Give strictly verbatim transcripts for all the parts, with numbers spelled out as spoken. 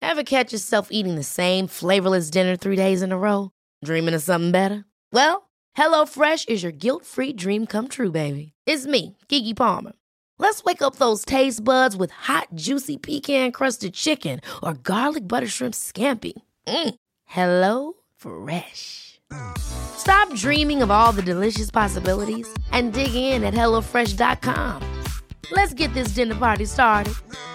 Ever catch yourself eating the same flavorless dinner three days in a row? Dreaming of something better? Well, HelloFresh is your guilt-free dream come true, baby. It's me, Keke Palmer. Let's wake up those taste buds with hot, juicy pecan-crusted chicken or garlic butter shrimp scampi. Mm. Hello Fresh. Stop dreaming of all the delicious possibilities and dig in at hello fresh dot com. Let's get this dinner party started.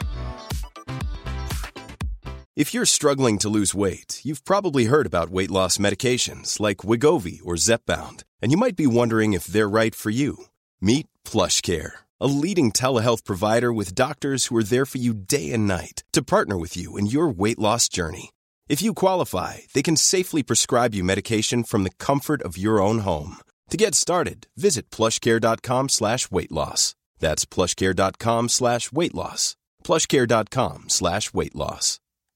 If you're struggling to lose weight, you've probably heard about weight loss medications like Wegovy or Zepbound, and you might be wondering if they're right for you. Meet PlushCare, a leading telehealth provider with doctors who are there for you day and night to partner with you in your weight loss journey. If you qualify, they can safely prescribe you medication from the comfort of your own home. To get started, visit plushcare.com slash weight loss. That's plushcare.com slash weight loss. plushcare.com slash weight loss.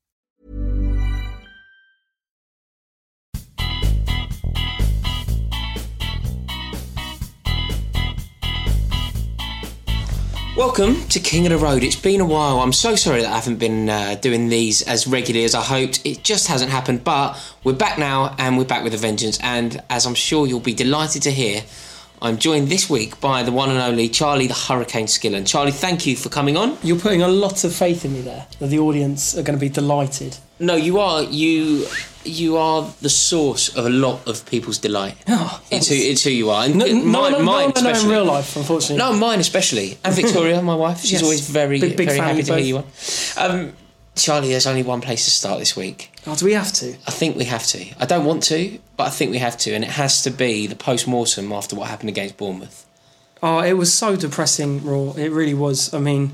Welcome to King of the Road. It's been a while. I'm so sorry that I haven't been uh, doing these as regularly as I hoped. It just hasn't happened, but we're back now and we're back with a vengeance. And as I'm sure you'll be delighted to hear, I'm joined this week by the one and only Charlie the Hurricane Skillen. Charlie, thank you for coming on. You're putting a lot of faith in me there, that the audience are going to be delighted. No, you are. You you are the source of a lot of people's delight. Oh, it's, who, it's who you are. And no, no, mine, no, mine no, no, no, in real life, unfortunately. No, mine especially. And Victoria, my wife, she's yes. always very, big, big very happy to both. hear you on. Um, Charlie, there's only one place to start this week. Oh, do we have to? I think we have to. I don't want to, but I think we have to, and it has to be the post-mortem after what happened against Bournemouth. Oh, it was so depressing, Raw. It really was. I mean,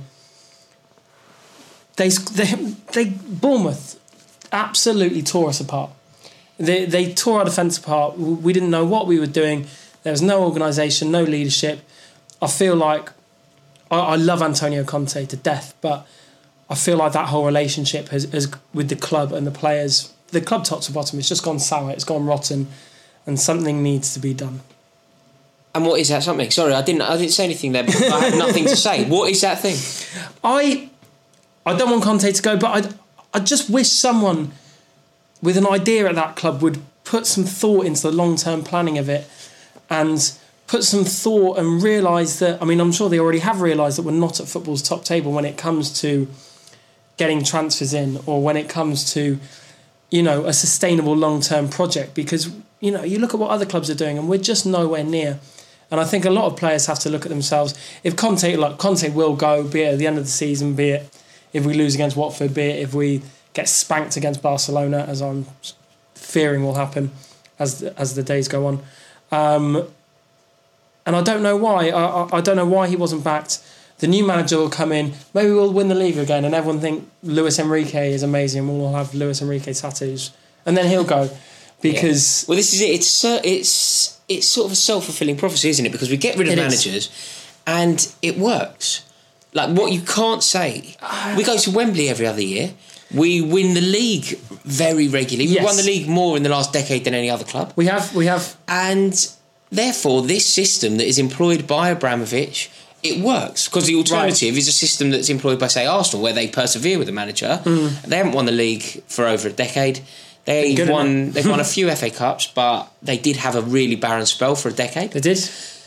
they, they, they Bournemouth absolutely tore us apart. They, they tore our defence apart. We didn't know what we were doing. There was no organisation, no leadership. I feel like I, I love Antonio Conte to death, but I feel like that whole relationship has, has with the club and the players, the club top to bottom, it's just gone sour. It's gone rotten, and something needs to be done. And what is that something? Sorry, I didn't. I didn't say anything there. But I had nothing to say. What is that thing? I, I don't want Conte to go, but I, I just wish someone with an idea at that club would put some thought into the long-term planning of it, and put some thought and realise that. I mean, I'm sure they already have realised that we're not at football's top table when it comes to getting transfers in, or when it comes to, you know, a sustainable long-term project. Because you know, you look at what other clubs are doing, and we're just nowhere near. And I think a lot of players have to look at themselves. If Conte, like Conte will go, be it at the end of the season, be it if we lose against Watford, be it if we get spanked against Barcelona, as I'm fearing will happen as the, as the days go on. Um, and I don't know why. I, I don't know why he wasn't backed. The new manager will come in. Maybe we'll win the league again, and everyone think Luis Enrique is amazing. We'll all have Luis Enrique tattoos, and then he'll go because. Yeah. Well, this is it. It's it's it's sort of a self-fulfilling prophecy, isn't it? Because we get rid of managers, is. and it works. Like what you can't say. We go to Wembley every other year. We win the league very regularly. Yes. We won the league more in the last decade than any other club. We have, we have, and therefore this system that is employed by Abramovich, it works, because the alternative right. is a system that's employed by, say, Arsenal, where they persevere with the manager. Mm. They haven't won the league for over a decade. They've won. They've won a few F A Cups, but they did have a really barren spell for a decade. They did.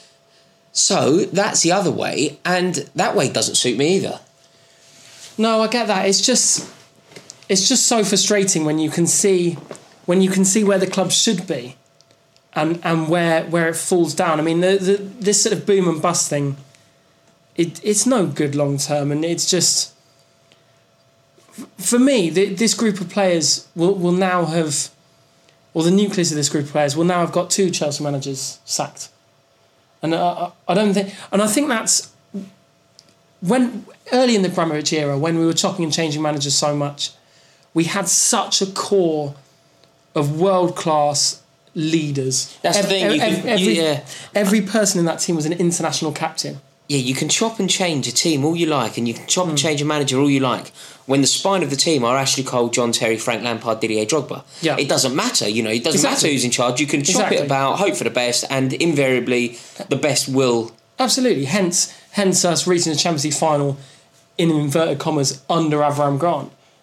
So that's the other way, and that way doesn't suit me either. No, I get that. It's just, it's just so frustrating when you can see, when you can see where the club should be, and and where where it falls down. I mean, the, the, this sort of boom and bust thing, it it's no good long term, and it's just, for me, the, this group of players will will now have, or the nucleus of this group of players will now have got two Chelsea managers sacked. And I, I don't think, and I think that's when early in the Abramovich era, when we were chopping and changing managers so much, we had such a core of world class leaders. That's every, the thing. You every, can, every, yeah. every person in that team was an international captain. Yeah, you can chop and change a team all you like, and you can chop mm. and change a manager all you like, when the spine of the team are Ashley Cole, John Terry, Frank Lampard, Didier Drogba. Yeah. It doesn't matter, you know, it doesn't exactly. matter who's in charge. You can chop exactly. it about, hope for the best, and invariably the best will. Absolutely. Hence, hence us reaching the Champions League final in inverted commas under Avram Grant.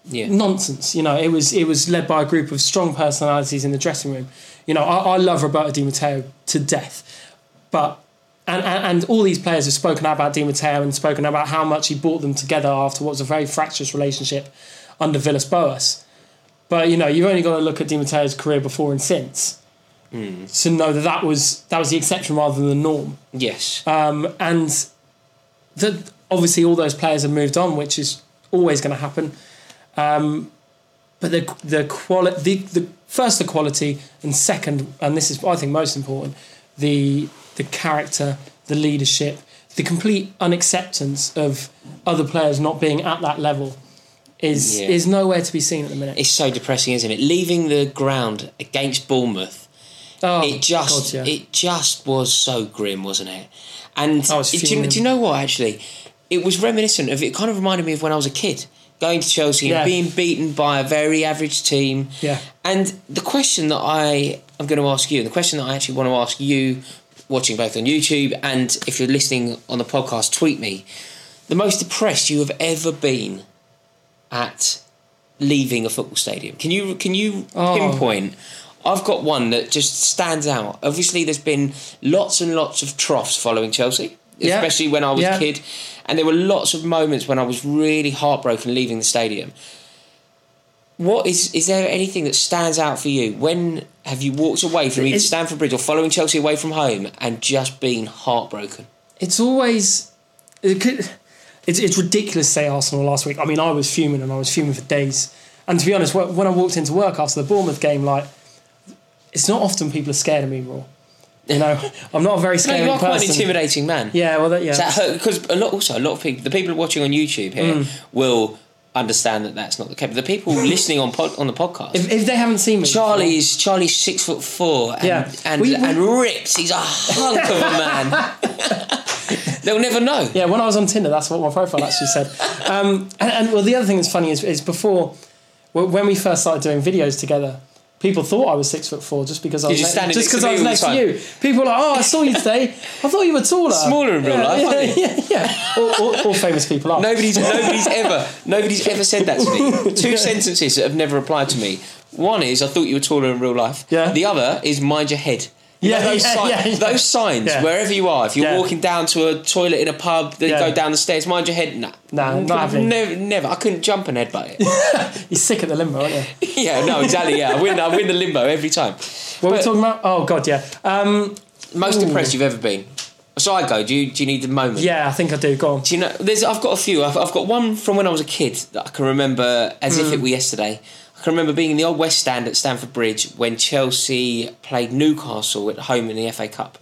Yeah. Nonsense. You know, it was it was led by a group of strong personalities in the dressing room. You know, I, I love Roberto Di Matteo to death, but and, and and all these players have spoken out about Di Matteo and spoken about how much he brought them together after what was a very fractious relationship under Villas-Boas. But you know, you've only got to look at Di Matteo's career before and since mm. to know that that was that was the exception rather than the norm. Yes, um, and that obviously all those players have moved on, which is always going to happen. Um, but the the quality, the, the first the quality, and second, and this is I think most important, the the character, the leadership, the complete unacceptance of other players not being at that level is yeah. is nowhere to be seen at the minute. It's so depressing, isn't it? Leaving the ground against Bournemouth, oh, it just God, yeah. it just was so grim, wasn't it? And it, do, you, do you know what? Actually, it was reminiscent of. It kind of reminded me of when I was a kid. Going to Chelsea yeah. and being beaten by a very average team. Yeah. And the question that I am going to ask you, and the question that I actually want to ask you, watching both on YouTube and if you're listening on the podcast, tweet me, the most depressed you have ever been at leaving a football stadium. Can you can you oh. pinpoint? I've got one that just stands out. Obviously, there's been lots and lots of troughs following Chelsea. Yeah. Especially when I was yeah. a kid. And there were lots of moments when I was really heartbroken leaving the stadium. What is is there anything that stands out for you? When have you walked away from either Stamford Bridge or following Chelsea away from home and just been heartbroken? It's always... It could, it's, it's ridiculous to say Arsenal last week. I mean, I was fuming and I was fuming for days. And to be honest, when I walked into work after the Bournemouth game, like, it's not often people are scared of me, Raw. You know, I'm not a very scary person. No, you are quite an intimidating man. Yeah, well, that, yeah. Because a lot, also a lot of people, the people watching on YouTube here mm. will understand that that's not the case. The people listening on pod, on the podcast, if, if they haven't seen me, Charlie's before. Charlie's six foot four and yeah. and, we, we, and ripped. He's a hunk of a man. They'll never know. Yeah, when I was on Tinder, that's what my profile actually said. Um, and, and well, the other thing that's funny is, is before when we first started doing videos together. People thought I was six foot four just because I was ne- just because I was next to you. People were like, "Oh, I saw you today. I thought you were taller." Smaller in real yeah, life, yeah, aren't you? Yeah, yeah. All, all, all famous people are. Nobody's nobody's ever nobody's ever said that to me. Two yeah. sentences that have never applied to me. One is I thought you were taller in real life. Yeah. The other is mind your head. You yeah, know, those, yeah, si- yeah, yeah. those signs, yeah. wherever you are, if you're yeah. walking down to a toilet in a pub, then yeah. go down the stairs, mind your head. Nah, nah not happening. Never, never. I couldn't jump and headbutt it. You're sick at the limbo, aren't you? yeah, no, exactly. Yeah, I win. I win the limbo every time. What but, are we talking about? Oh God, yeah. Um, most ooh. depressed you've ever been. So I go. Do you? Do you need the moment? Yeah, I think I do. Go on. Do you know? There's. I've got a few. I've, I've got one from when I was a kid that I can remember as mm. if it were yesterday. I can remember being in the old West Stand at Stamford Bridge when Chelsea played Newcastle at home in the F A Cup.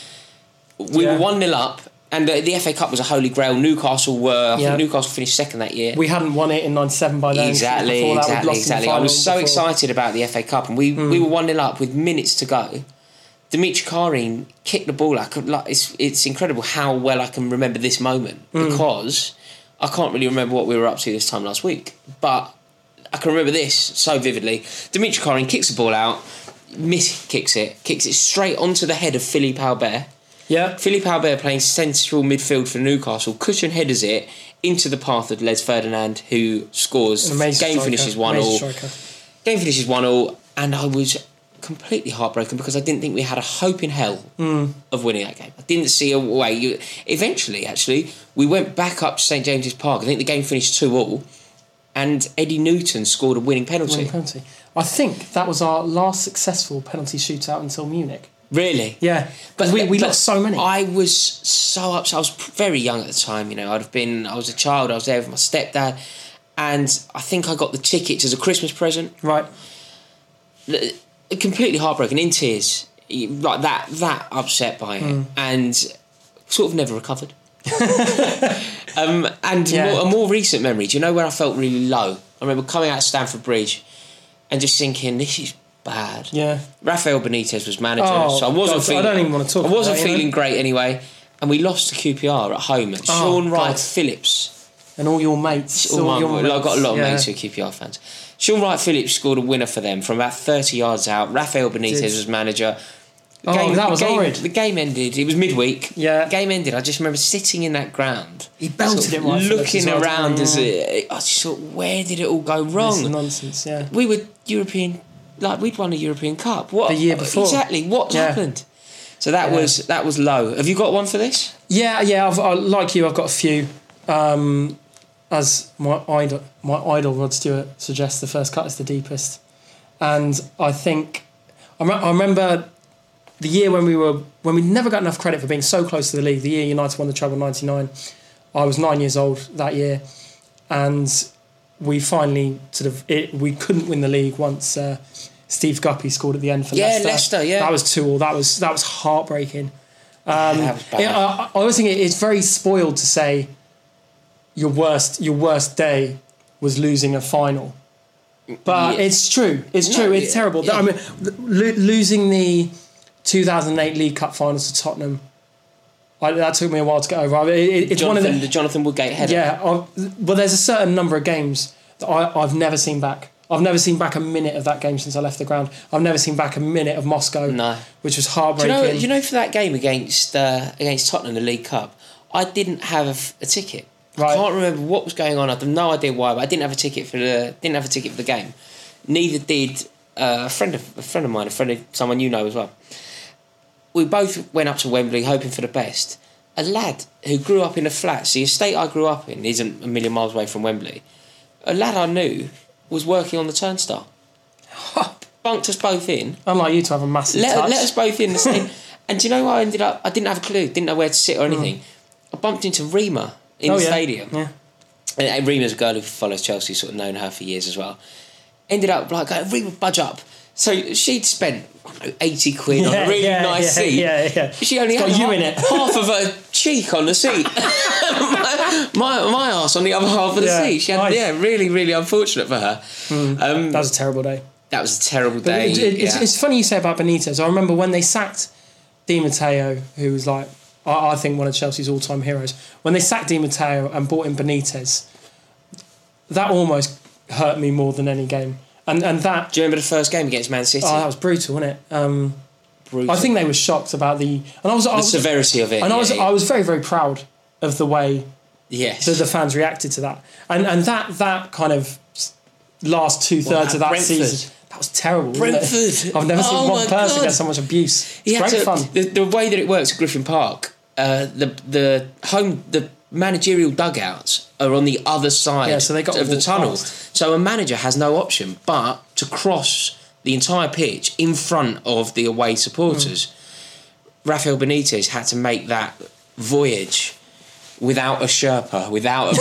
We yeah. were one nil up, and the, the F A Cup was a holy grail. Newcastle were. I yeah. think Newcastle finished second that year. We hadn't won it in ninety-seven by then. Exactly, exactly, exactly. I was so before. excited about the F A Cup, and we mm. we were one nil up with minutes to go. Dimitri Karin kicked the ball. I could, like, it's it's incredible how well I can remember this moment mm. because I can't really remember what we were up to this time last week, but I can remember this so vividly. Dimitri Karin kicks the ball out, miss kicks it, kicks it straight onto the head of Philippe Albert. Yeah. Philippe Albert playing central midfield for Newcastle, cushion headers it into the path of Les Ferdinand, who scores. Game striker. finishes one all. Striker. Game finishes one all, and I was completely heartbroken because I didn't think we had a hope in hell mm. of winning that game. I didn't see a way. You, eventually, actually, we went back up to St James's Park. I think the game finished two all. And Eddie Newton scored a winning penalty. Winning penalty. I think that was our last successful penalty shootout until Munich. Really? Yeah. But we, we but lost so many. I was so upset. I was very young at the time, you know. I'd have been, I was a child, I was there with my stepdad. And I think I got the tickets as a Christmas present. Right. Completely heartbroken, in tears. Like that, that upset by it. Mm. And sort of never recovered. um, and yeah. more, a more recent memory, do you know where I felt really low? I remember coming out of Stamford Bridge and just thinking, this is bad. Yeah. Rafael Benitez was manager, oh, so I wasn't God, feeling. I don't even want to talk. I wasn't about feeling you know? great anyway, and we lost to Q P R at home. And oh, Sean Wright God. Phillips and all your mates. All all my, your well, mates. I've got a lot of yeah. mates who are Q P R fans. Sean Wright Phillips scored a winner for them from about thirty yards out. Rafael Benitez Did. was manager. The oh, game, that was the game, horrid. The game ended. It was midweek. Yeah. The game ended. I just remember sitting in that ground. He belted sort of it right looking well, around as it. I just thought, where did it all go wrong? This is nonsense, yeah. We were European, like we'd won a European Cup. What the year before? Exactly. What yeah. happened? So that yeah. was that was low. Have you got one for this? Yeah, yeah. I've, I, like you, I've got a few. Um, as my idol, my idol Rod Stewart suggests, the first cut is the deepest, and I think I, re- I remember. The year when we were when we never got enough credit for being so close to the league, the year United won the treble in ninety-nine, I was nine years old that year, and we finally sort of it, we couldn't win the league once uh, Steve Guppy scored at the end for yeah, Leicester. Leicester, yeah, that was two all. That was that was heartbreaking. Um, yeah, that was bad. It, I, I always think it's very spoiled to say your worst your worst day was losing a final, but yeah. it's true. It's no, true. It's yeah, terrible. Yeah. I mean, lo- losing the two thousand eight League Cup finals to Tottenham. I, that took me a while to get over. I mean, it, it's Jonathan, one of the, the Jonathan Woodgate header. Yeah, I've, well, there's a certain number of games that I, I've never seen back. I've never seen back a minute of that game since I left the ground. I've never seen back a minute of Moscow, no. which was heartbreaking. Do you know, you know for that game against uh, against Tottenham, the League Cup, I didn't have a, a ticket. Right. I can't remember what was going on. I have no idea why, but I didn't have a ticket for the didn't have a ticket for the game. Neither did uh, a friend of a friend of mine, a friend of someone you know as well. We both went up to Wembley hoping for the best. A lad who grew up in a flat, the estate I grew up in isn't a million miles away from Wembley. A lad I knew was working on the turnstile. Bunked us both in. Unlike you to have a massive let, touch. let us both in the same. And do you know what I ended up? I didn't have a clue, didn't know where to sit or anything. Mm. I bumped into Rima in oh, the yeah. stadium. Yeah. And, and Rima's a girl who follows Chelsea, sort of known her for years as well. Ended up like, Rima, budge up. So she'd spent I don't know, eighty quid yeah, on a really yeah, nice yeah, seat. Yeah, yeah. She only it's had got you half, in it. half of her cheek on the seat. my, my my arse on the other half of the yeah, seat. She had, nice. yeah, really, really unfortunate for her. Mm, um, that was a terrible day. That was a terrible day. It, it, yeah. it's, it's funny you say about Benitez. I remember when they sacked Di Matteo, who was like, I, I think one of Chelsea's all-time heroes. When they sacked Di Matteo and brought in Benitez, that almost hurt me more than any game. And and that. Do you remember the first game against Man City? Oh, that was brutal, wasn't it? Um, brutal. I think they were shocked about the and I was the I was, severity of it. And yeah, I was yeah. I was very very proud of the way yes. the, the fans reacted to that. And and that that kind of last two thirds well, of that Brentford. season. That was terrible. Brentford. I've never seen oh one person God. get so much abuse. It's great to, fun. The, the way that it works at Griffin Park, uh, the the home the managerial dugouts are on the other side yeah, so they got of the tunnel. Past. So a manager has no option but to cross the entire pitch in front of the away supporters. Mm. Rafael Benitez had to make that voyage without a Sherpa, without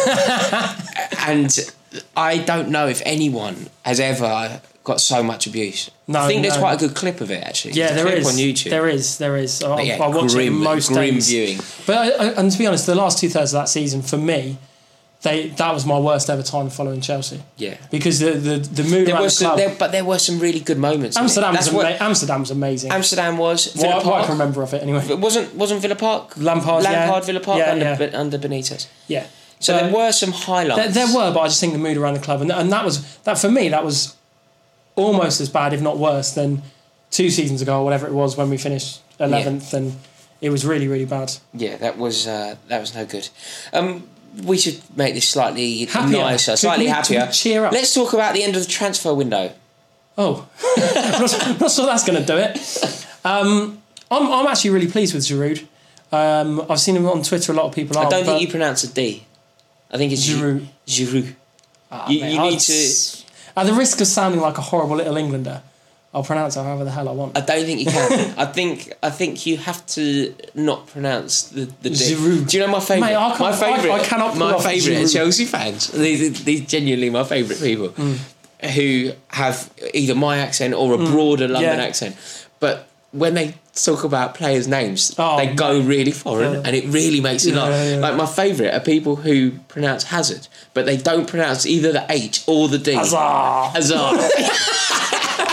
a, and I don't know if anyone has ever got so much abuse. No, I think there's no. quite a good clip of it actually. Yeah, there's a there clip is. on YouTube. There is, there is. I, yeah, I watch grim, it most grim days. viewing. But I, I, and to be honest, the last two thirds of that season for me, they that was my worst ever time following Chelsea. Yeah, because the the, the mood there around was the club. Some, there, but there were some really good moments. Amsterdam was, what, ama- Amsterdam was amazing. Amsterdam was. What, Villa what Park. I can remember of it anyway. It wasn't wasn't Villa Park. Lampard, Lampard, yeah. Villa Park yeah, under yeah. under Benitez. Yeah. So uh, there were some highlights. There, there were, but I just think the mood around the club, and and that was that for me. That was almost as bad, if not worse, than two seasons ago or whatever it was when we finished eleventh, yeah. and it was really really bad. Yeah, that was uh, that was no good. Um, we should make this slightly happier. nicer, slightly we, happier. Cheer up. Let's talk about the end of the transfer window. Oh, I'm not, not sure that's going to do it. Um, I'm I'm actually really pleased with Giroud. Um, I've seen him on Twitter. A lot of people are. I don't think you pronounce a D. I think it's Giroud. Giroud. Oh, you mate, you need I'd, to. At the risk of sounding like a horrible little Englander, I'll pronounce it however the hell I want. I don't think you can. I think I think you have to not pronounce the the D. Giroud. Do you know my favourite? Mate, I can't, my favourite. I, I cannot. My favourite are Chelsea fans. These these genuinely my favourite people mm. who have either my accent or a broader mm. London yeah. accent. But when they talk about players' names, oh, they go man. really foreign, yeah. and it really makes you yeah, laugh. Yeah, yeah. Like my favourite are people who pronounce Hazard, but they don't pronounce either the H or the D. Hazard. Hazard.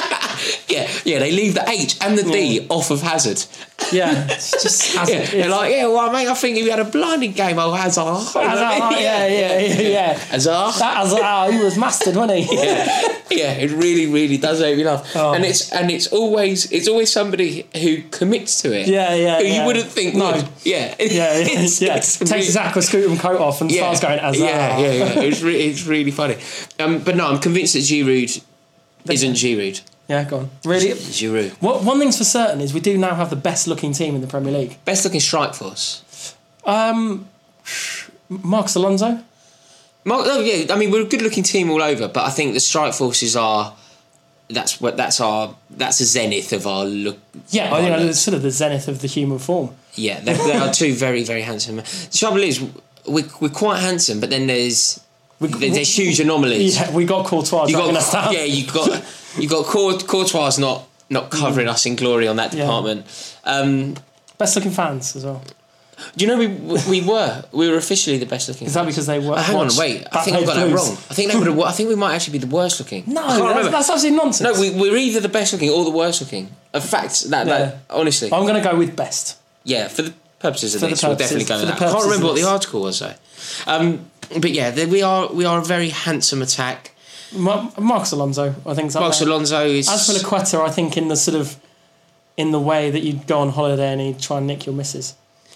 yeah, yeah. They leave the H and the D yeah. off of Hazard. Yeah, it's just Hazard. Yeah, they're like, yeah, well, mate, I think he had a blinding game. Oh, Hazard. Hazard, yeah, yeah, yeah, yeah. Hazard. That Hazard, he was mastered, wasn't he? yeah, yeah. It really, really does make me laugh. Oh. And it's and it's always it's always somebody who commits to it. Yeah, yeah. Who yeah. you wouldn't think no. would. Yeah, yeah, yeah. it's, yeah. It's Takes really, his aqua scootum coat off and yeah, starts going Hazard. Yeah, yeah, yeah. It's really, it's really funny. Um, but no, I'm convinced that Giroud isn't Giroud. Yeah, go on. Really? Giroud. What, one thing's for certain is we do now have the best looking team in the Premier League. Best looking strike force. Um, Marcos Alonso. Mark, oh yeah, I mean we're a good looking team all over, but I think the strike forces are. That's what. That's our. That's the zenith of our look. Yeah, I think it's sort of the zenith of the human form. Yeah, they, they are two very, very handsome. The trouble is, we're we're quite handsome, but then there's we, there's huge anomalies. Yeah, we got Courtois. You got us down. yeah, you got you got Courtois not not covering mm. us in glory on that department. Yeah. Um, best looking fans as well. Do you know we we were we were officially the best looking? Is that because they were? Oh, hang on, wait. I think I got that wrong. I think they would have. I think we might actually be the worst looking. No, that's, that's absolutely nonsense. No, we, we're either the best looking or the worst looking. In fact, that, yeah. that honestly, I'm going to go with best. Yeah, for the purposes of for this, purposes, we'll definitely go with that. I can't remember what the article was though. Um, but yeah, we are we are a very handsome attack. Mar- Marcos Alonso, I think. Marcos Alonso is. As for Laqueta, I think in the sort of in the way that you'd go on holiday and he'd try and nick your missus.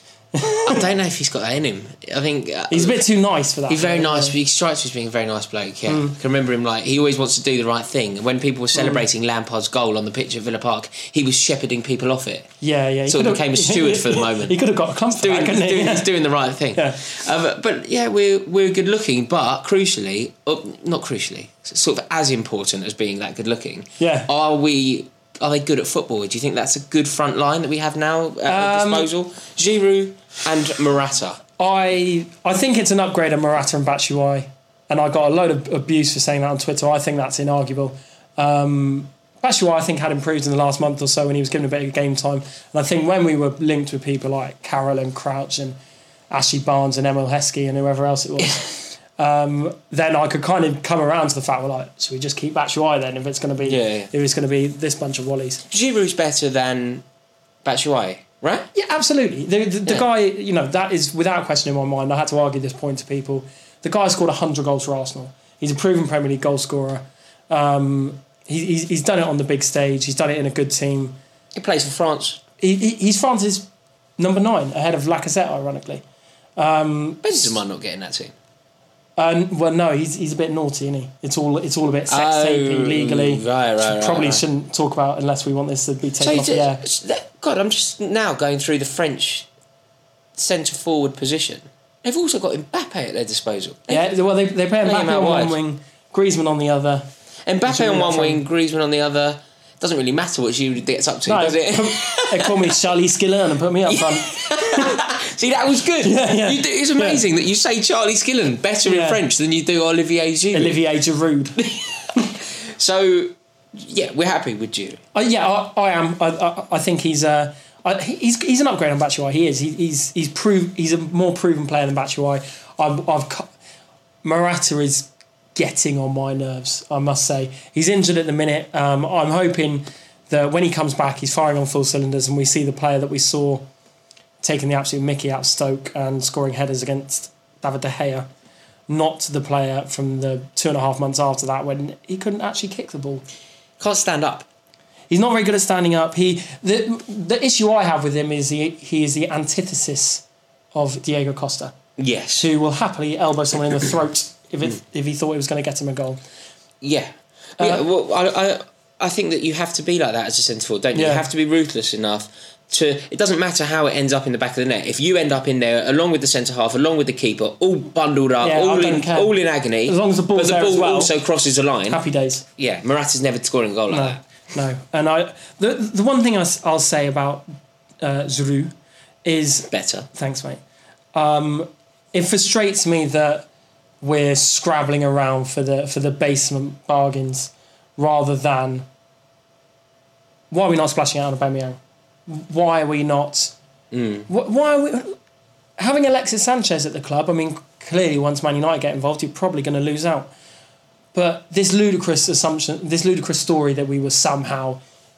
I don't know if he's got that in him. I think uh, he's a bit too nice for that. He's very nice, but he strikes me as being a very nice bloke. Yeah, mm. I can remember him like he always wants to do the right thing. And when people were celebrating mm. Lampard's goal on the pitch at Villa Park, he was shepherding people off it. Yeah, yeah. He sort of became a steward for the moment. He could have got a clump for doing, that, couldn't he? Doing, yeah. He's doing the right thing. Yeah. Um, but yeah, we're we're good looking, but crucially, oh, not crucially, sort of as important as being that good looking. Yeah. Are we? Are they good at football? Do you think that's a good front line that we have now at our um, disposal? Giroud and Morata. I I think it's an upgrade on Morata and Batshuayi, and I got a load of abuse for saying that on Twitter. I think that's inarguable. Um, Batshuayi, I think, had improved in the last month or so when he was given a bit of game time. And I think when we were linked with people like Carroll and Crouch and Ashley Barnes and Emil Heskey and whoever else it was, um, then I could kind of come around to the fact, well, like, so we just keep Batshuayi then if it's going to be yeah, yeah. if it's going to be this bunch of Wallies. Giroud's better than Batshuayi, right? Yeah, absolutely. The, the, the yeah. guy, you know, that is without question in my mind. I had to argue this point to people. The guy scored one hundred goals for Arsenal. He's a proven Premier League goal scorer. Um, he, he's, he's done it on the big stage. He's done it in a good team. He plays for France. He, he, he's France's number nine, ahead of Lacazette, ironically. Um, Benzema not getting that team. Uh, well, no, he's he's a bit naughty, isn't he? It's all it's all a bit sex oh, taping legally. Right, right, right. Probably right. shouldn't talk about unless we want this to be taken so off the air. God, I'm just now going through the French centre forward position. They've also got Mbappe at their disposal. Yeah, well, they they play Mbappe on one wing, Griezmann on the other. Mbappe on one wing, Griezmann on the other. Doesn't really matter what Giroud gets up to, no, does it? They call me Charlie Skillen and put me up front. See, that was good. Yeah, yeah. You do, it's amazing yeah. that you say Charlie Skillen better yeah. in French than you do Olivier Giroud. Olivier Giroud. So, yeah, we're happy with Giroud. Uh, yeah, I, I am. I, I, I think he's uh, I, he's he's an upgrade on Batshuayi. He is. He, he's he's prove he's a more proven player than Batshuayi. I've, I've Morata is getting on my nerves, I must say. He's injured at the minute. Um, I'm hoping that when he comes back, he's firing on full cylinders and we see the player that we saw taking the absolute mickey out of Stoke and scoring headers against David De Gea, not the player from the two and a half months after that when he couldn't actually kick the ball. Can't stand up. He's not very good at standing up. He the the issue I have with him is he he is the antithesis of Diego Costa. Yes. Who will happily elbow someone in the throat if it, if he thought it was going to get him a goal. Yeah. Uh, yeah well, I, I I think that you have to be like that as a centre forward, don't you? Yeah. You have to be ruthless enough to... It doesn't matter how it ends up in the back of the net. If you end up in there, along with the centre-half, along with the keeper, all bundled up, yeah, all, in, all in agony... As long as the ball's but the there ball as well, also crosses the line... Happy days. Yeah, Morata's never scoring a goal like no, that. No, and I the the one thing I, I'll say about uh, Giroud is... Better. Thanks, mate. Um, it frustrates me that we're scrabbling around for the for the basement bargains rather than... Why are we not splashing out on Aubameyang? Why are we not... Mm. Why are we... Having Alexis Sanchez at the club, I mean, clearly once Man United get involved, you're probably going to lose out. But this ludicrous assumption, this ludicrous story that we were somehow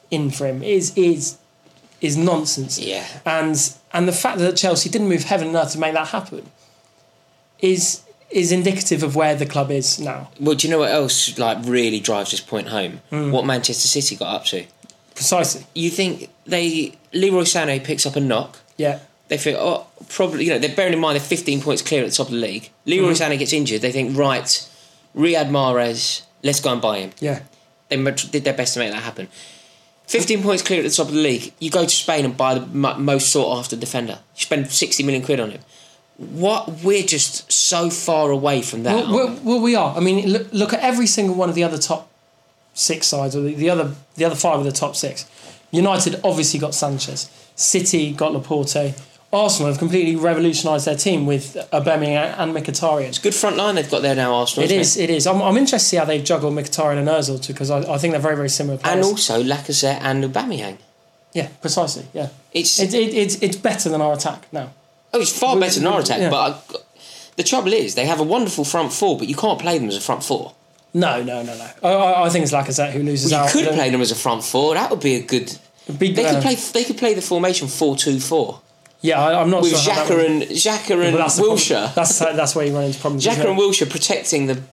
Mm. in for him is is is nonsense. Yeah. And and the fact that Chelsea didn't move heaven and earth to make that happen is is indicative of where the club is now. Well, do you know what else like really drives this point home? Mm. What Manchester City got up to. Precisely. You think they Leroy Sané picks up a knock? Yeah. They think, oh, probably, you know, they're bearing in mind they're fifteen points clear at the top of the league. Leroy mm-hmm. Sané gets injured. They think, right, Riyad Mahrez, let's go and buy him. Yeah. They did their best to make that happen. fifteen points clear at the top of the league. You go to Spain and buy the most sought after defender. You spend sixty million quid on him. What? We're just so far away from that. Well, well, well we are. I mean, look, look at every single one of the other top six sides, or the, the other the other five of the top six. United obviously got Sanchez. City got Laporte. Arsenal have completely revolutionised their team with Aubameyang and Mkhitaryan. It's a good front line they've got there now, Arsenal. It is, it? it is. I'm, I'm interested to see how they've juggled Mkhitaryan and Ozil too, because I, I think they're very, very similar players. And also Lacazette and Aubameyang. Yeah, precisely. Yeah, it's it, it, it's it's better than our attack now. Oh, it's far better than our attack. Yeah. But I, the trouble is, they have a wonderful front four, but you can't play them as a front four. No, no, no, no. I, I, I think it's Lacazette who loses well, you out. You could play them as a front four. That would be a good. Be, they uh, could play. They could play the formation four two four. Yeah, I, I'm not with sure. With Xhaka and Xhaka and that's Wilshere. That's that's where you run into problems. Xhaka and Wilshere protecting the.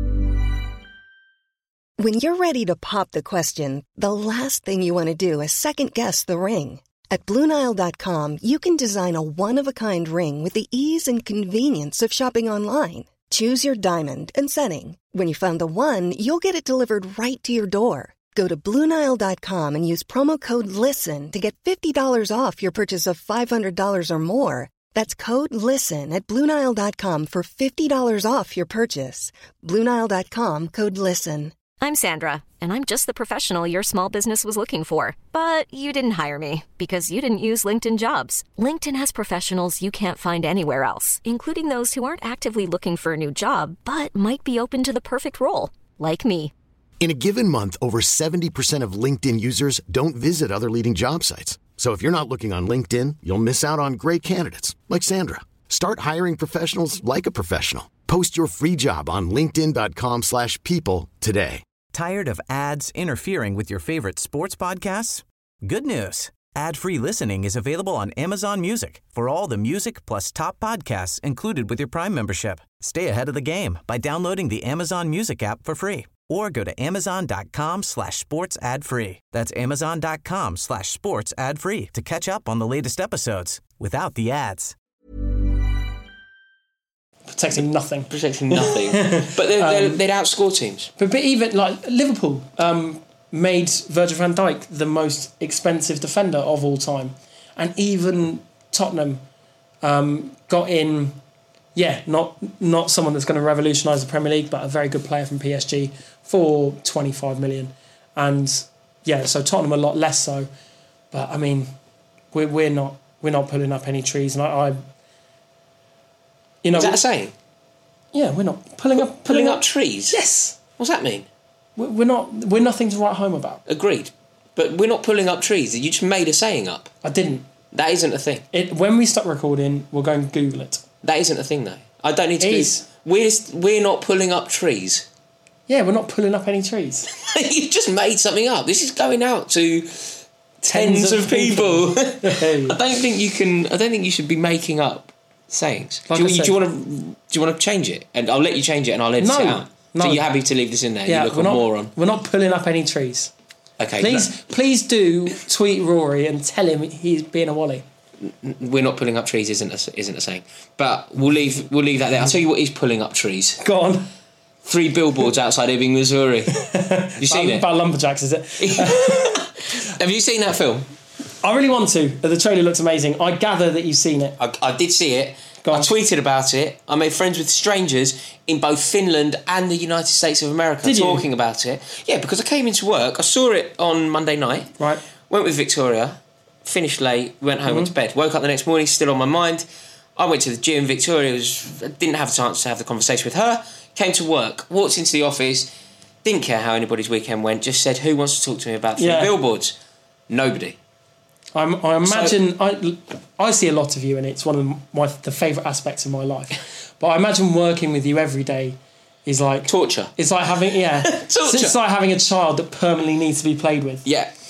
When you're ready to pop the question, the last thing you want to do is second guess the ring. At Blue Nile dot com, you can design a one-of-a-kind ring with the ease and convenience of shopping online. Choose your diamond and setting. When you find the one, you'll get it delivered right to your door. Go to Blue Nile dot com and use promo code LISTEN to get fifty dollars off your purchase of five hundred dollars or more. That's code LISTEN at Blue Nile dot com for fifty dollars off your purchase. Blue Nile dot com, code LISTEN. I'm Sandra, and I'm just the professional your small business was looking for. But you didn't hire me because you didn't use LinkedIn Jobs. LinkedIn has professionals you can't find anywhere else, including those who aren't actively looking for a new job, but might be open to the perfect role, like me. In a given month, over seventy percent of LinkedIn users don't visit other leading job sites. So if you're not looking on LinkedIn, you'll miss out on great candidates like Sandra. Start hiring professionals like a professional. Post your free job on linkedin dot com slash people today. Tired of ads interfering with your favorite sports podcasts? Good news. Ad-free listening is available on Amazon Music for all the music plus top podcasts included with your Prime membership. Stay ahead of the game by downloading the Amazon Music app for free or go to amazon dot com slash sports ad free. That's amazon dot com slash sports ad free to catch up on the latest episodes without the ads. Protecting nothing. Protecting nothing. But they'd, um, they'd outscore teams. But, but even like Liverpool um, made Virgil van Dijk the most expensive defender of all time. And even Tottenham um, got in, yeah, not not someone that's going to revolutionise the Premier League, but a very good player from P S G for twenty-five million. And yeah, so Tottenham a lot less so. But I mean, we're we're not we're not pulling up any trees. And I, I you know, is that a saying? Yeah, we're not pulling up pulling, pulling up, up trees. Yes. What's that mean? We're not. We're nothing to write home about. Agreed. But we're not pulling up trees. You just made a saying up. I didn't. That isn't a thing. It, when we stop recording, we'll go and Google it. That isn't a thing, though. I don't need to. It is. We're we're not pulling up trees. Yeah, we're not pulling up any trees. You just made something up. This is going out to tens, tens of, of people. people. I don't think you can. I don't think you should be making up sayings. Like do, you, do you want to? Do you want to change it? And I'll let you change it, and I'll edit no, it out. No. So you're happy to leave this in there? Yeah, you look we're a not, moron. We're not pulling up any trees. Okay. Please, no. please do tweet Rory and tell him he's being a wally. We're not pulling up trees, isn't a, isn't a saying. But we'll leave we'll leave that there. I'll tell you what is pulling up trees. Go on. Three billboards outside Ebbing, Missouri. You seen it? About lumberjacks, is it? Have you seen that film? I really want to. The trailer looks amazing. I gather that you've seen it. I, I did see it. I tweeted about it. I made friends with strangers in both Finland and the United States of America did talking you? about it. Yeah, because I came into work. I saw it on Monday night. Right. Went with Victoria. Finished late. Went home. Mm-hmm. Went to bed. Woke up the next morning. Still on my mind. I went to the gym. Victoria was didn't have a chance to have the conversation with her. Came to work. Walked into the office. Didn't care how anybody's weekend went. Just said, "Who wants to talk to me about three yeah. billboards?" Nobody. I'm, I imagine so, I I see a lot of you, and it's one of my the favourite aspects of my life. But I imagine working with you every day is like torture. It's like having yeah, torture. It's like having a child that permanently needs to be played with. Yeah,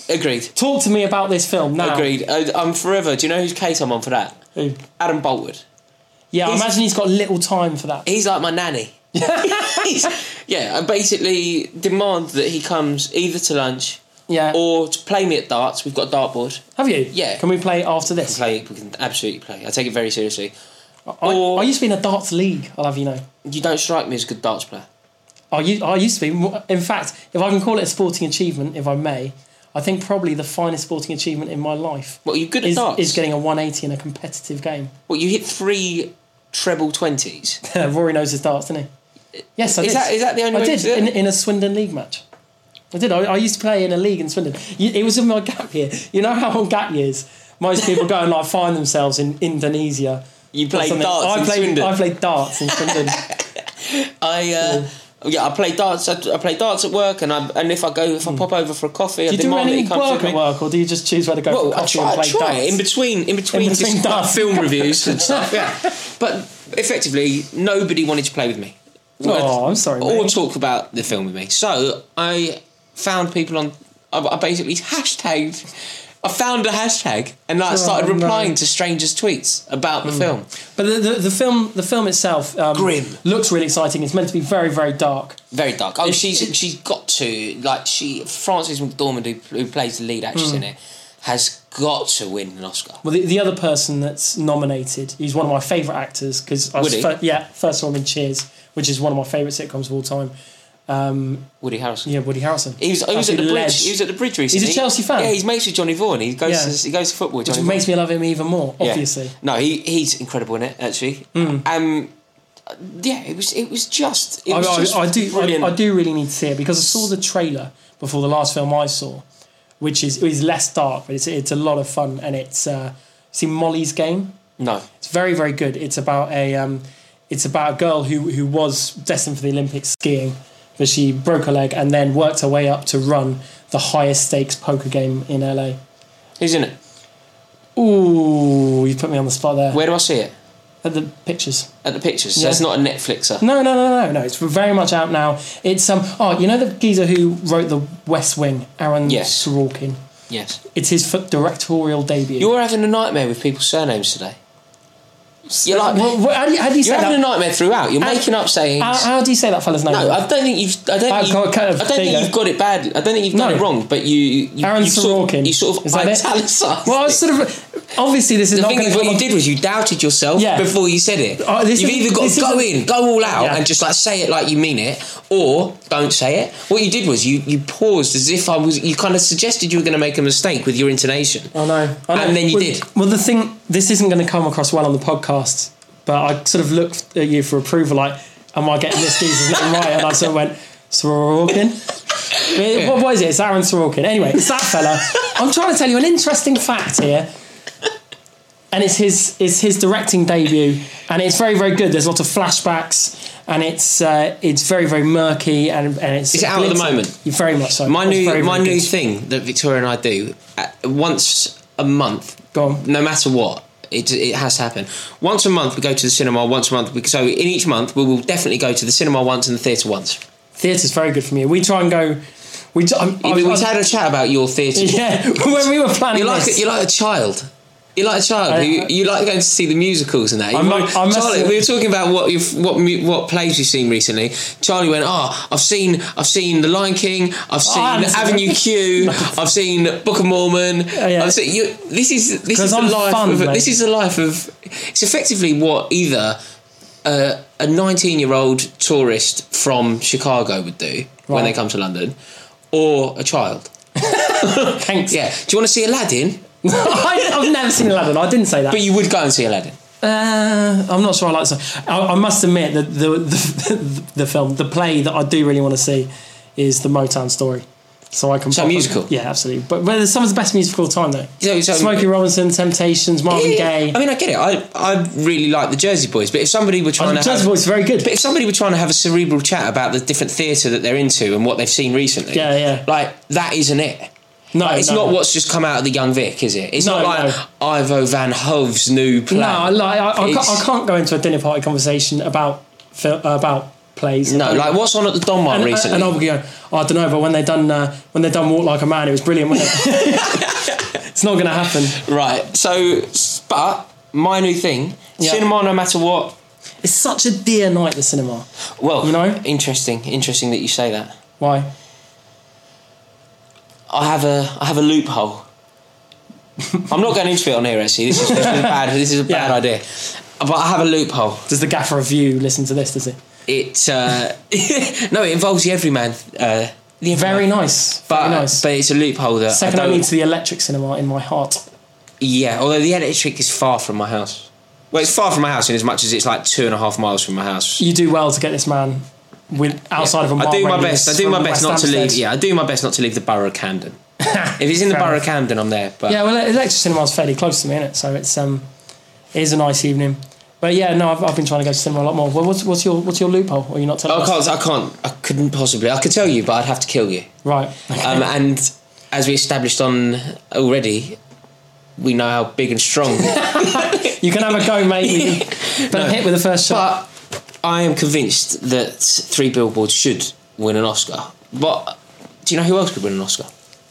Agreed. Talk to me about this film now. Agreed. I, I'm forever. Do you know whose case I'm on for that? Who? Adam Boltwood. Yeah, He's- I imagine he's got little time for that. He's like my nanny. He's, yeah, I basically demand that he comes either to lunch Yeah. or to play me at darts. We've got a dartboard. Have you? Yeah. Can we play after this? Play, we can absolutely play. I take it very seriously. I, Or- I used to be in a darts league, I'll have you know. You don't strike me as a good darts player. I used, I used to be. In fact, if I can call it a sporting achievement, if I may, I think probably the finest sporting achievement in my life What, are you good at is, darts? is getting a one eighty in a competitive game. What, you hit three treble twenties? Rory knows his darts, doesn't he? Yes, I Is did. that- is that the only I way did, to do it? in, in a Swindon League match. I did. I, I used to play in a league in Swindon. You, it was in my gap year. You know how on gap years, most people go and like find themselves in Indonesia. You or played something. darts I in played, Swindon? I played darts in Swindon. I uh, yeah, I play darts. I, I play darts at work, and I and if I go, if I pop over for a coffee, I Do you do demand that any he comes work with at me. work, or do you just choose where to go Well, for I coffee try, and I play try darts? in between, in between, In between just, darts. film reviews and stuff. Yeah, but effectively, nobody wanted to play with me. Oh, I'm sorry, Or mate. talk about the film with me. So I found people on. I, I basically hashtagged. I found a hashtag and I started Oh, no. replying to strangers' tweets about the film. But the, the, the film the film itself um, Grim. looks really exciting. It's meant to be very, very dark. Very dark. Oh, It's- she's it- she's got to like she Frances McDormand who, who plays the lead actress Mm. in it has got to win an Oscar. Well, the, the other person that's nominated, he's one of my favourite actors because I was Woody? fir- yeah first saw him in Cheers, which is one of my favourite sitcoms of all time. Um, Woody Harrelson. yeah, Woody Harrelson. He was, he was at the Absolute bridge. ledge. He was at the bridge recently. He's a Chelsea fan. Yeah, he's mates with Johnny Vaughan. He goes. Yeah. To, he goes to football. Which Johnny makes Vaughan. me love him even more, Yeah. obviously. No, he he's incredible in it. Actually. Mm. Um, yeah, it was it was just. It I, was I, just I do brilliant. I, I do really need to see it because I saw the trailer before the last film I saw, which is is less dark, but it's it's a lot of fun and it's uh, see Molly's Game. No. It's very, very good. It's about a um, it's about a girl who who was destined for the Olympics skiing, but she broke her leg and then worked her way up to run the highest stakes poker game in L A. Who's in it? Ooh, you put me on the spot there. Where do I see it? At the pictures. At the pictures. So Yeah. it's not a Netflixer. No, no, no, no, no. It's very much out now. It's um. Oh, you know the geezer who wrote The West Wing, Aaron Yes. Sorkin. Yes. It's his f- directorial debut. You're having a nightmare with people's surnames today. You're like, Well, well, how do you, how do you say you're having that? a nightmare throughout. You're How- making up sayings. How, how do you say that fella's name? No, I don't think you've. I don't. Uh, think, kind you, of- kind of- I don't there think you you've go. got it bad. I don't think you've done No. it wrong. But you, you Aaron you sort, Sorkin. of, you sort of Is that it? italicised. Well, I was it. sort of obviously this is The not thing going is, to what come you up- did was you doubted yourself Yeah. before you said it. Oh, this You've is- either got this to go isn't- in, go all out, Yeah. and just like say it like you mean it, or don't say it. What you did was you, you paused as if I was. You kind of suggested you were going to make a mistake with your intonation. I know, I know. And then you well, did. Well, the thing, this isn't going to come across well on the podcast, but I sort of looked at you for approval, like, am I getting this geezer's name right? And I sort of went, Sorokin? Yeah. What, what is it? It's Aaron Sorokin. Anyway, it's that fella. I'm trying to tell you an interesting fact here. And it's his it's his directing debut, and it's very, very good. There's lots of flashbacks, and it's uh, it's very, very murky, and, and it's Is it out at the glitter- moment? Very much so. My It's new very, very my new good. thing that Victoria and I do uh, once a month. Go on. No matter what, it it has to happen. Once a month we go to the cinema. Once a month, we, so in each month we will definitely go to the cinema once and the theatre once. Theatre's very good for me. We try and go. We t- I'm, Yeah, I- we I- had a chat about your theatre. Yeah, when we were planning You're like this. you're like a child. You're like a child. I- who, you like going to see the musicals and that. You I'm might- not- I'm Charlie, messing- we were talking about what you've, what mu- what plays you've seen recently. Charlie went, "Oh, I've seen I've seen The Lion King. I've seen I haven't seen Avenue it. Q. I've seen Book of Mormon. yeah. I've seen, you, this is this 'Cause is the I'm life fun, of a- mate. this is the life of. It's effectively what either uh, a nineteen-year-old tourist from Chicago would do when Right. they come to London, or a child. Thanks. Yeah. Do you want to see Aladdin? I, I've never seen Aladdin. I didn't say that. But you would go and see Aladdin. Uh, I'm not sure I like this. I, I must admit that the, the the film, the play that I do really want to see, is the Motown Story. So I can. So pop- musical? Yeah, absolutely. But, but it's some of the best music of all time, though. So- so- Smokey Robinson, Temptations, Marvin Yeah, Gaye. I mean, I get it. I I really like the Jersey Boys, but if somebody were trying Oh, to Jersey have, Boys is very good. but if somebody were trying to have a cerebral chat about the different theatre that they're into and what they've seen recently, Yeah, yeah. like that isn't it. No, Like, it's no, not no. what's just come out of the Young Vic, is it? It's No, not like Ivo Van Hove's new play. No, I, like, I, I, can't, It's- I can't go into a dinner party conversation about fil- about plays. No, and, like what's on at the Donmar and, recently? And I'll be going, oh, I don't know, but when they done uh, when they done Walk Like a Man, it was brilliant, wasn't it? It's not going to happen. Right. So, but my new thing, Yeah. cinema, no matter what. It's such a dear night, the cinema. Well, you know, interesting, interesting that you say that. Why? I have a, I have a loophole. I'm not going into it on here, actually. This is, this is a bad, this is a bad Yeah. idea. But I have a loophole. Does the gaffer of you listen to this? Does he? It uh, no, it involves the everyman. Uh, the everyman. Very nice. But Very nice. but it's a loophole that Second I don't, only to the electric cinema in my heart. Yeah, although the electric is far from my house. Well, it's far from my house in as much as it's like two and a half miles from my house. You do well to get this man with outside Yeah. of a mile I do my radius best. I do my from best West not to Hampstead. leave. Yeah, I do my best not to leave the borough of Camden. If it's in the Fair borough of enough. Camden, I'm there. But Yeah, well, electric cinema's fairly close to me, isn't it? So it's um, it is a nice evening. But yeah, no, I've, I've been trying to go to cinema a lot more. Well, what's what's your what's your loophole? Or are you not telling I us? can't. I can't. I couldn't possibly. I could tell you, but I'd have to kill you. Right. Okay. Um, and as we established on already, we know how big and strong. You can have a go, mate. But No. hit with the first shot. But I am convinced that Three Billboards should win an Oscar. But do you know who else could win an Oscar?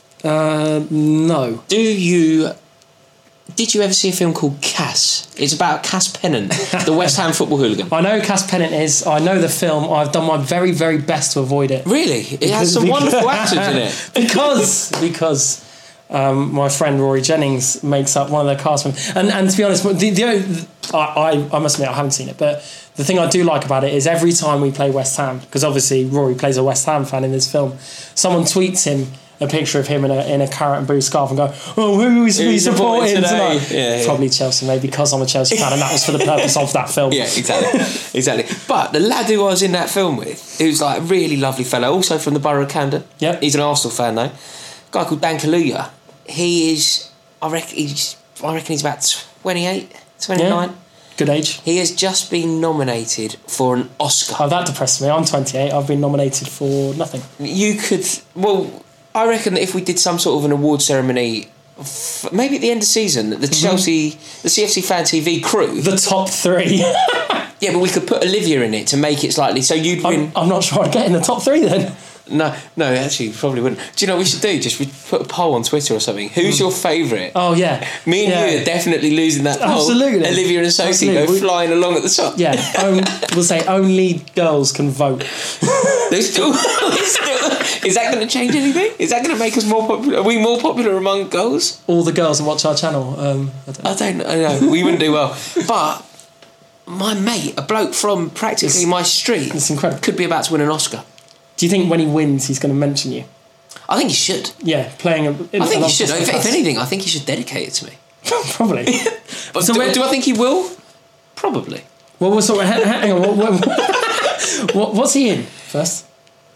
Uh, no. Do you? Did you ever see a film called Cass? It's about Cass Pennant, the West Ham football hooligan. I know who Cass Pennant is. I know the film. I've done my very, very best to avoid it. Really? It has some Because- wonderful actors in it. because because um, my friend Rory Jennings makes up one of the cast members. And and to be honest, the, the, only- I, I I must admit I haven't seen it, but the thing I do like about it is every time we play West Ham, because obviously Rory plays a West Ham fan in this film, someone tweets him a picture of him in a in a carrot and blue scarf and go, oh, who is Who we you supporting supporting today? tonight? Yeah, yeah. Probably Chelsea, maybe because I'm a Chelsea fan, and that was for the purpose of that film. Yeah, exactly, exactly. But the lad who I was in that film with, who's like a really lovely fellow, also from the borough of Camden. Yep. He's an Arsenal fan though. A guy called Dan Kaluuya. He is, I reckon, he's, I reckon he's about twenty-eight, twenty-nine. Yeah. Good age. He has just been nominated for an Oscar. Oh, that depressed me. I'm twenty-eight. I've been nominated for nothing. You could, well, I reckon that if we did some sort of an award ceremony, f- maybe at the end of season, the Chelsea, the C F C Fan T V crew. The top three. Yeah, but we could put Olivia in it to make it slightly. So you'd win. I'm, I'm not sure I'd get in the top three then. No, no, actually, you probably wouldn't. Do you know what we should do? Just we put a poll on Twitter or something. Who's your favourite? Oh, yeah. Me and Yeah. you are definitely losing that poll. Absolutely. Olivia and Sophie Absolutely. go We- flying along at the top. Yeah, um, we'll say only girls can vote. There's still, there's still, is that going to change anything? Is that going to make us more popular? Are we more popular among girls? All the girls that watch our channel. Um, I don't know. I don't I know. We wouldn't do well. But my mate, a bloke from practically It's- my street, it's incredible. could be about to win an Oscar. Do you think when he wins, he's going to mention you? I think he should. Yeah, playing a. I think he should. If, if anything, I think he should dedicate it to me. Probably. But So do, where- do I think he will? Probably. Well, we're sort of, hang hang on. What, what, what, what's he in first?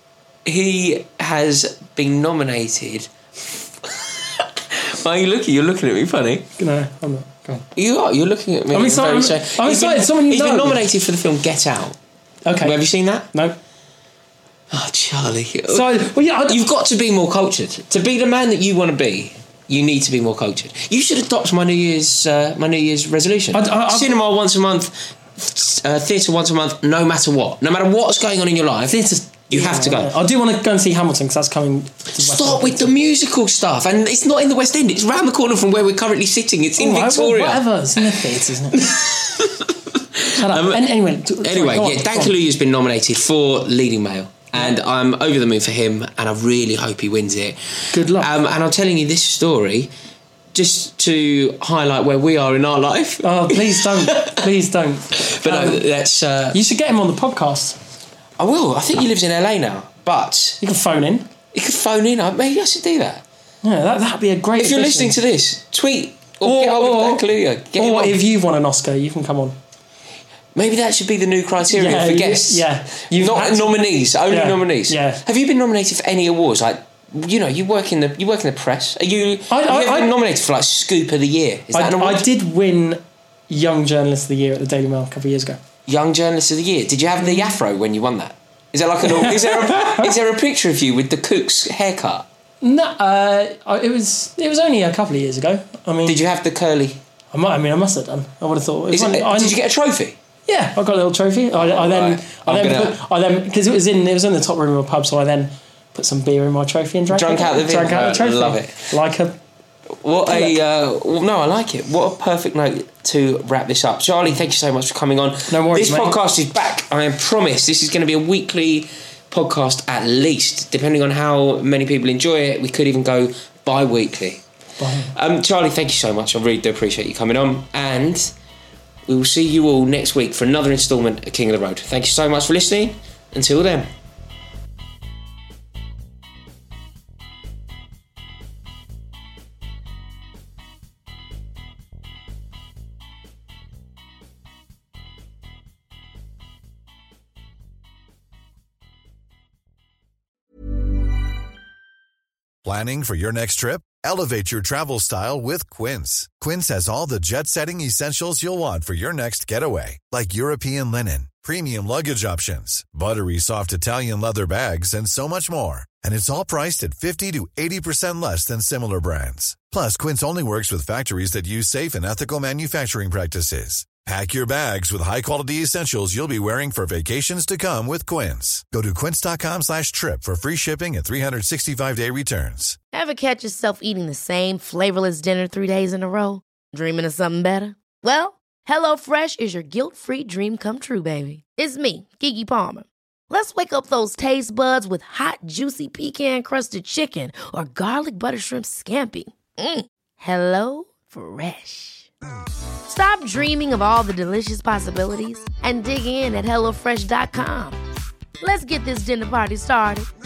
He has been nominated. Why are you looking? You're looking at me funny. No, I'm not. Go on. You are. You're looking at me. I'm excited. very I'm- strange. I'm He's excited. Been, Someone you he's been know. nominated for the film Get Out. Okay. Have you seen that? No. Oh, Charlie. So, well, yeah, I, You've got to be more cultured. To be the man that you want to be, you need to be more cultured. You should adopt my New Year's uh, my New Year's resolution. I- I- I- Cinema once a month, uh, theatre once a month, no matter what. No matter what's going on in your life, theatre's. you have to go. I do want to go and see Hamilton because that's coming. To West Stop End. with the musical stuff. And it's not in the West End. It's round the corner from where we're currently sitting. It's in All right, well, Victoria. whatever. It's in the theatre, isn't it? Shut up. Um, An- anyway, t- sorry, Anyway, go on, yeah, Dan go on. Kaluuya's been nominated for leading male. And I'm over the moon for him, and I really hope he wins it. Good luck. Um, and I'm telling you this story just to highlight where we are in our life. Oh, please don't. Please don't. But Um, no, that's. Uh, You should get him on the podcast. I will. I think he lives in L A now, but You can phone in. he could phone in. Maybe I should do that. Yeah, that, that'd be a great If you're addition. listening to this, tweet or, Or- get hold or- of Dan Kaluuya. Get him Or on. if you've won an Oscar, you can come on. Maybe that should be the new criteria Yeah, for you- guests. yeah. You've Not had to- nominees, only Yeah, nominees. yeah. Have you been nominated for any awards? Like, you know, you work in the you work in the press. Are you? I- have I- you ever I- been nominated for like Scoop of the Year? Is that I, an award? I did win Young Journalist of the Year at the Daily Mail a couple of years ago. Young Journalist of the Year. Did you have the afro when you won that? Is there like an? is there a, is there a picture of you with the Cook's haircut? No, uh, I- it was it was only a couple of years ago. I mean, Did you have the curly? I, might, I mean, I must have done. I would have thought. It was Is it, only- I- did you get a trophy? Yeah, I got a little trophy. I, I then, right. I then, gonna... put, I then, because it was in, it was in the top room of a pub, so I then put some beer in my trophy and drank, Drunk it. out the beer. Drank out the trophy. Love it. Like a. What a uh, well, no, I like it. What a perfect note to wrap this up. Charlie, thank you so much for coming on. No worries, This mate. podcast is back. I promise. This is going to be a weekly podcast at least, depending on how many people enjoy it. We could even go bi-weekly. Um, Charlie, thank you so much. I really do appreciate you coming on, and we will see you all next week for another instalment of King of the Road. Thank you so much for listening. Until then. Planning for your next trip? Elevate your travel style with Quince. Quince has all the jet-setting essentials you'll want for your next getaway, like European linen, premium luggage options, buttery soft Italian leather bags, and so much more. And it's all priced at fifty to eighty percent less than similar brands. Plus, Quince only works with factories that use safe and ethical manufacturing practices. Pack your bags with high-quality essentials you'll be wearing for vacations to come with Quince. Go to quince.com slash trip for free shipping and three sixty-five day returns. Ever catch yourself eating the same flavorless dinner three days in a row? Dreaming of something better? Well, HelloFresh is your guilt-free dream come true, baby. It's me, Keke Palmer. Let's wake up those taste buds with hot, juicy pecan-crusted chicken or garlic butter shrimp scampi. Mm. Hello Fresh. Stop dreaming of all the delicious possibilities and dig in at hello fresh dot com. Let's get this dinner party started.